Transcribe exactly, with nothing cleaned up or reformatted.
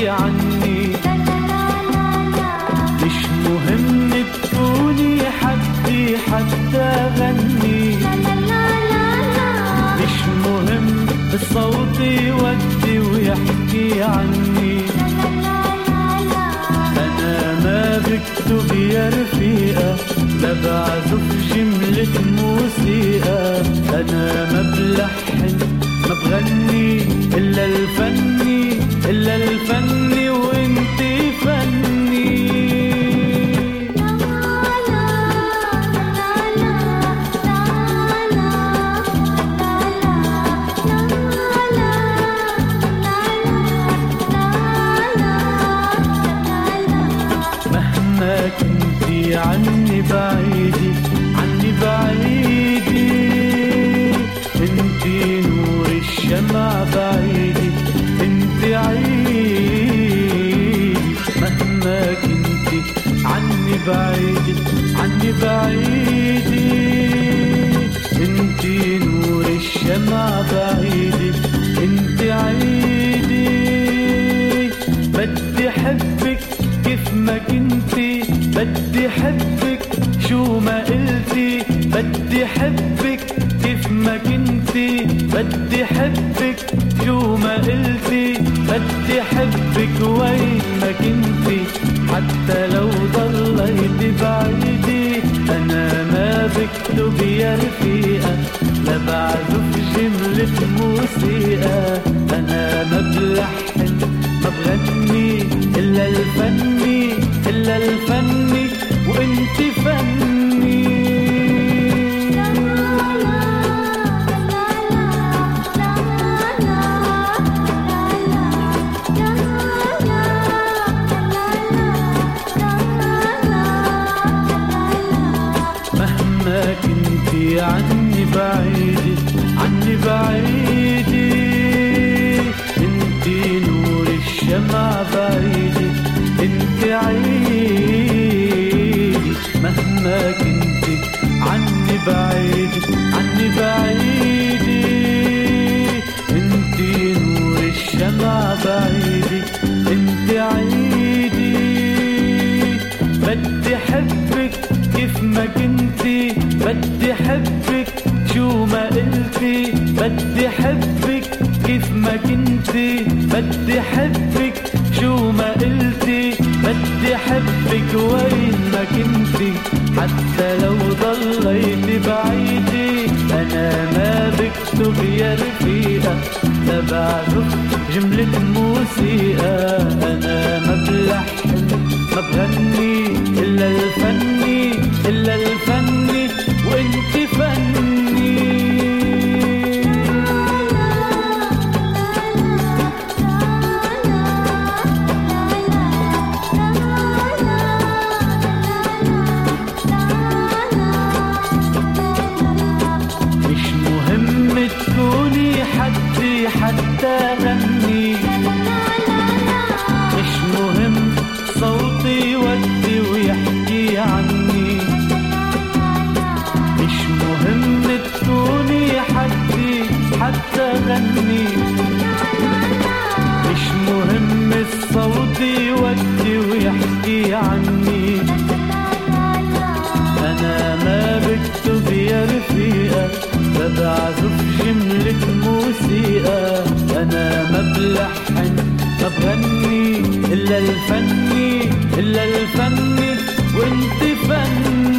عني. مش مهم تكوني حدي حتى غني، مش مهم الصوت يودي ويحكي عني. أنا ما بكتب يا رفيقة، لا بعزف جملة موسيقى. أنا ما بلحن ما بغني إلا الفني، إلا الفني وإنتي فني. مهما كنتي عني بعيدي، عني بعيدي، انتي نور الشمع بعيدي، انتي عيدي. مهما كنتي عني بعيدي، عني بعيدي، انتي نور الشمع بعيدي، انتي عيدي. بدي حبك كيف ما كنتي، بدي حبك شو ما قلتي. بدي حبك كيف ما كنتي، بدي حبك شو ما قلتي. بدي حبك وين ما كنتي، حتى لو ضليتي بعيدي. أنا ما بكتب يا رفيقة، لا بعزف جملة موسيقى. أنا ما بلحن ما بغني إلا الفني، إلا الفني وإنتي فني. مهما كنتي عني بعيدي، عني بعيدي، انتي نور الشمع بعيدي، انتي عيدي. مهما كنتي عني بعيدي، عني بعيدي، انتي نور الشمع بعيدي، انتي عيدي. بدي حبك كيف ما كنتي، بدي حبك شو ما قلتي. بدي حبك كيف ما كنتي، بدي حبك شو ما قلتي. بدي حبك وين ما كنتي، حتى لو ضليتي بعيدي. أنا ما بكتب يا رفيقة، لا بعزف جملة موسيقى. أنا ما بلحن ما بغني إلا الفني، إلا الفني وإنتي فني. مش مهم تكوني حدي حتى غني، مش مهم صوتي يودي ويحكي عني. مش مهم تكوني حدي حتى غني، مش مهم الصوت يودي ويحكي عني. أنا ما بكتب يا رفيقة، لا بعزف جملة موسيقى. أنا ما بلحن ما بغني إلا الفني، إلا الفني وإنتي فني.